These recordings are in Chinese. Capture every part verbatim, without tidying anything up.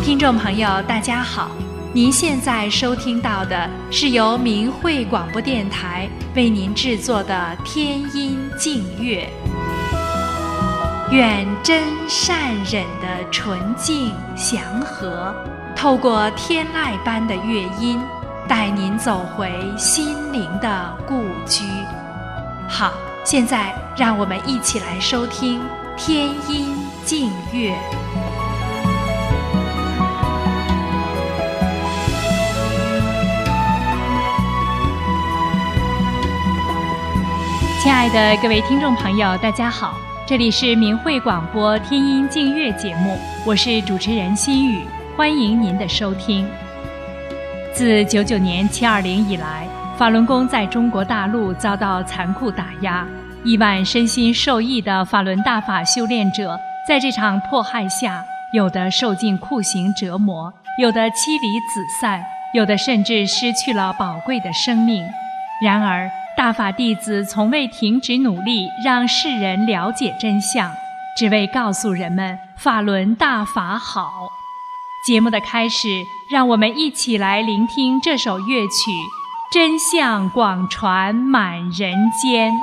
听众朋友大家好，您现在收听到的是由明慧广播电台为您制作的天音净乐。愿真善忍的纯净祥和，透过天籁般的乐音，带您走回心灵的故居。好，现在让我们一起来收听天音净乐。亲爱的各位听众朋友大家好，这里是明慧广播天音净乐节目，我是主持人心雨，欢迎您的收听。自九九年七二零以来，法轮功在中国大陆遭到残酷打压，亿万身心受益的法轮大法修炼者在这场迫害下，有的受尽酷刑折磨，有的妻离子散，有的甚至失去了宝贵的生命。然而大法弟子从未停止努力，让世人了解真相，只为告诉人们法轮大法好。节目的开始，让我们一起来聆听这首乐曲，真相广传满人间。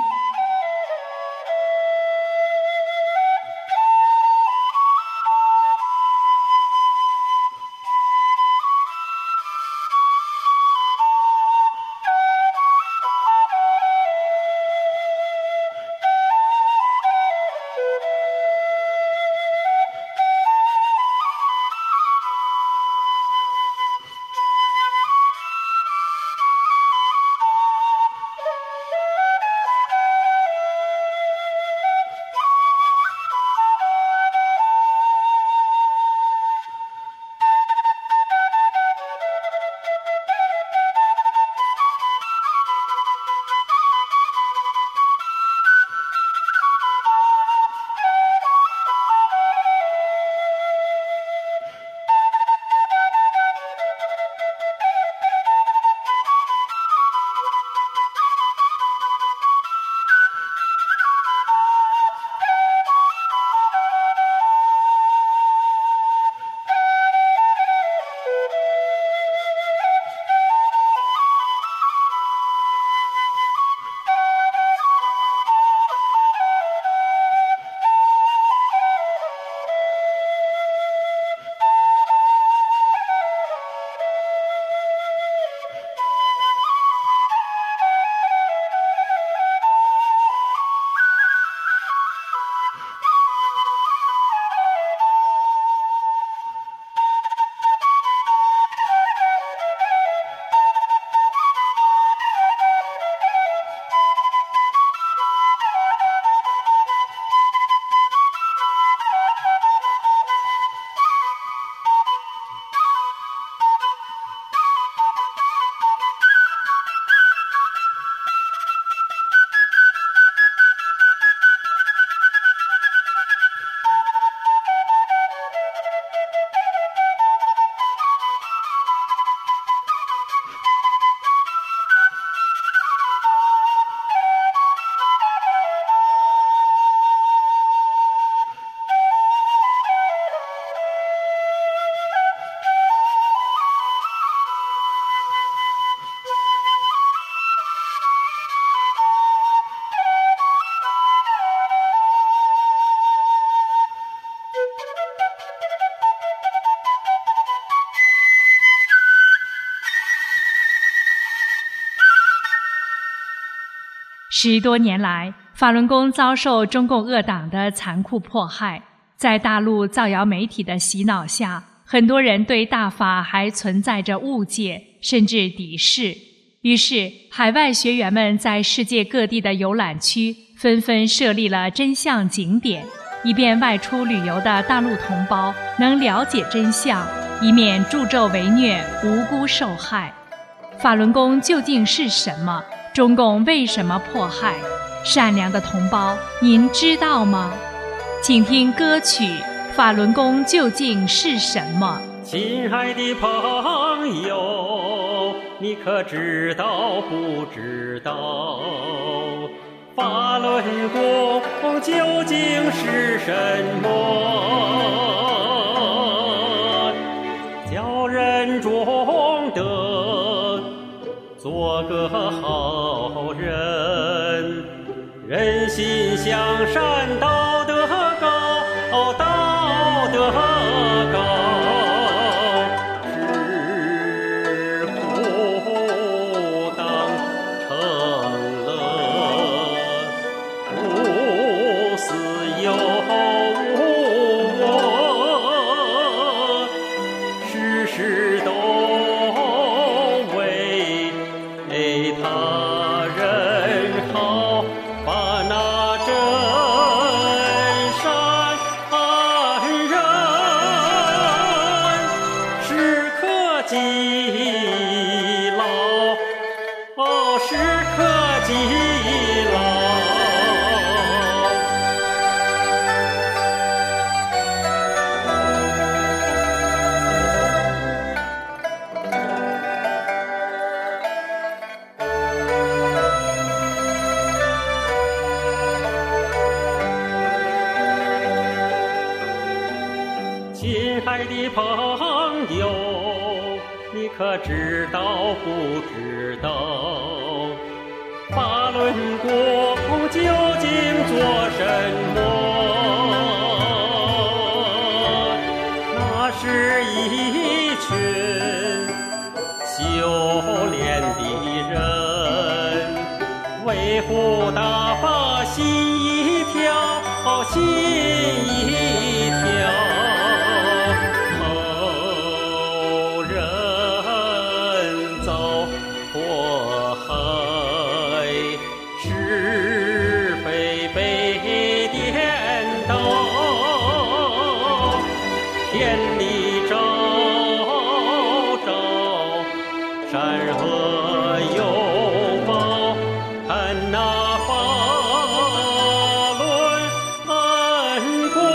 十多年来，法轮功遭受中共恶党的残酷迫害，在大陆造谣媒体的洗脑下，很多人对大法还存在着误解，甚至敌视。于是，海外学员们在世界各地的游览区纷纷设立了真相景点，以便外出旅游的大陆同胞能了解真相，以免助纣为虐，无辜受害。法轮功究竟是什么？中共为什么迫害？善良的同胞，您知道吗？请听歌曲《法轮功究竟是什么》。 亲爱的朋友，你可知道不知道？法轮功究竟是什么？ 人中得做个好人，人心向善，道德高，道德高，知苦当成乐，无私有无我，事事都为他人好，把那真善人时刻记牢，哦，时刻记牢。亲爱的朋友，你可知道不知道？法轮功究竟做什么？那是一群修炼的人，维护大法心一条，心一条。祸害是非被颠倒，天理昭昭，善恶有报，看那法轮恩公，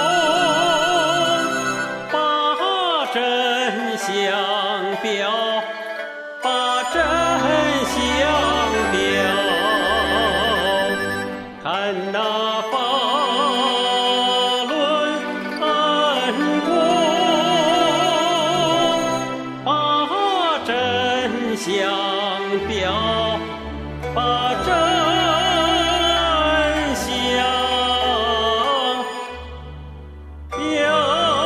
把真相表，把真相表，看那法轮恩公，把真相表，把真相表。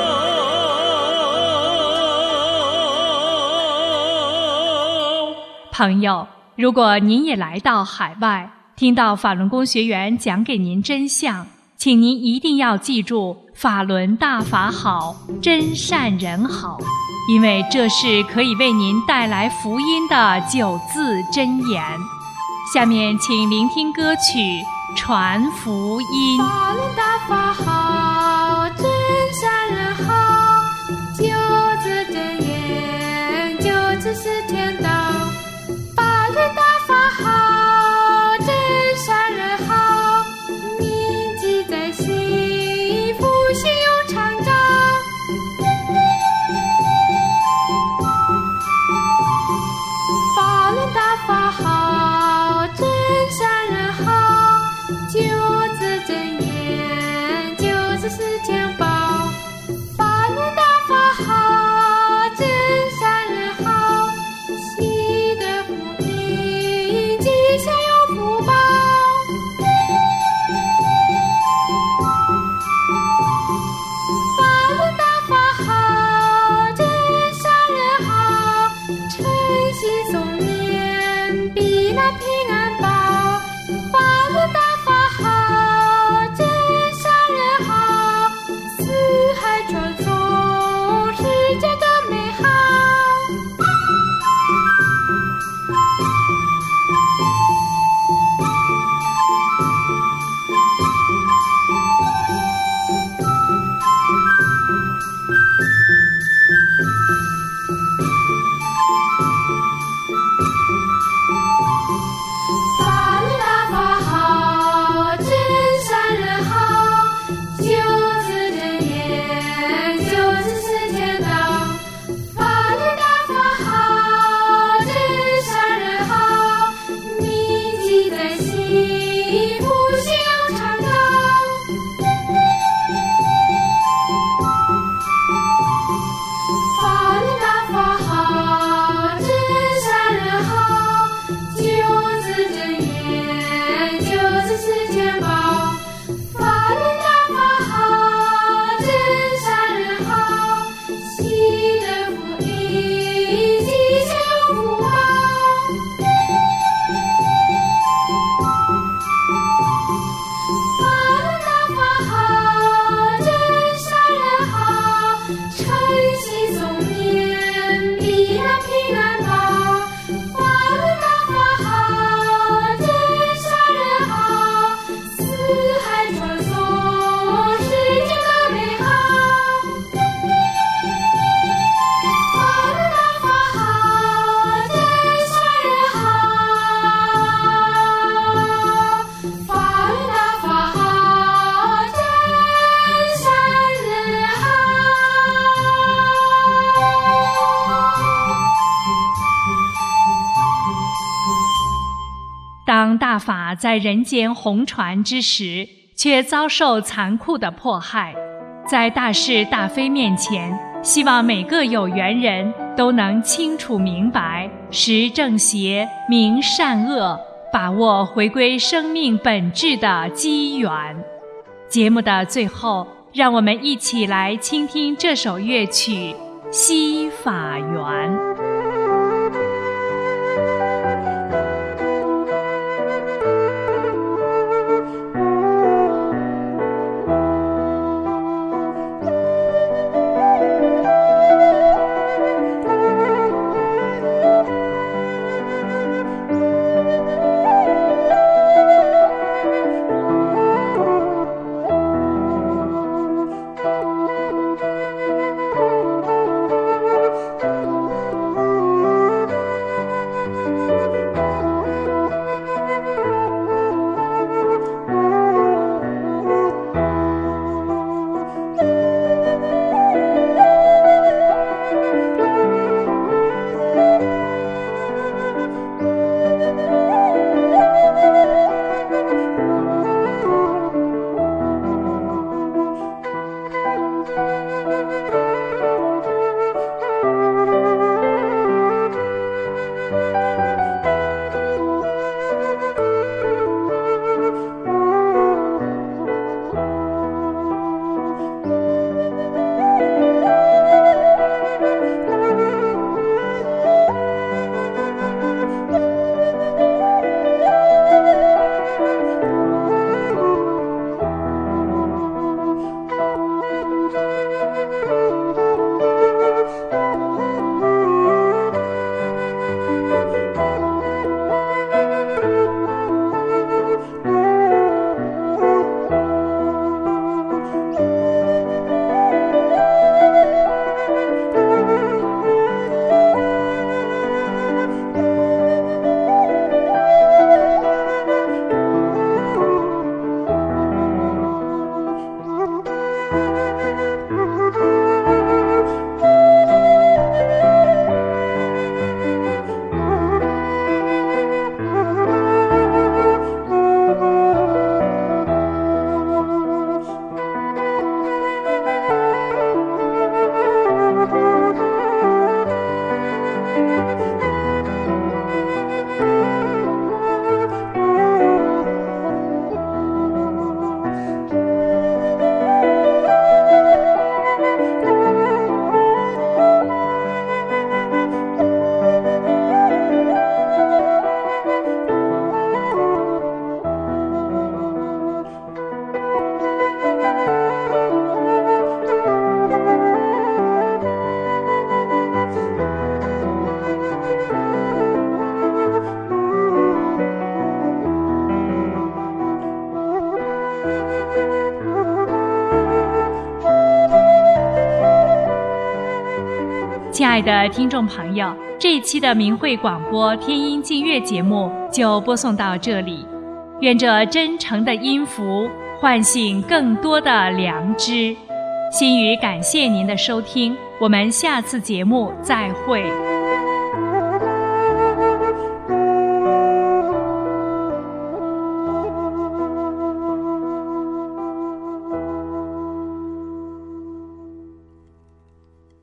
朋友，如果您也来到海外，听到法轮功学员讲给您真相，请您一定要记住法轮大法好，真善人好，因为这是可以为您带来福音的九字真言。下面请聆听歌曲《传福音》。 法轮大法好，真善人好，九字真言，九字是天道。法轮大法好，真善人好，铭记在心，福气永常长。法轮大法好，真善人好，九字真言，九大法在人间弘传之时，却遭受残酷的迫害。在大是大非面前，希望每个有缘人都能清楚明白识正邪、明善恶，把握回归生命本质的机缘。节目的最后，让我们一起来倾听这首乐曲《西法缘》。亲爱的听众朋友，这一期的明慧广播天音净月节目就播送到这里。愿这真诚的音符唤醒更多的良知。心语感谢您的收听，我们下次节目再会。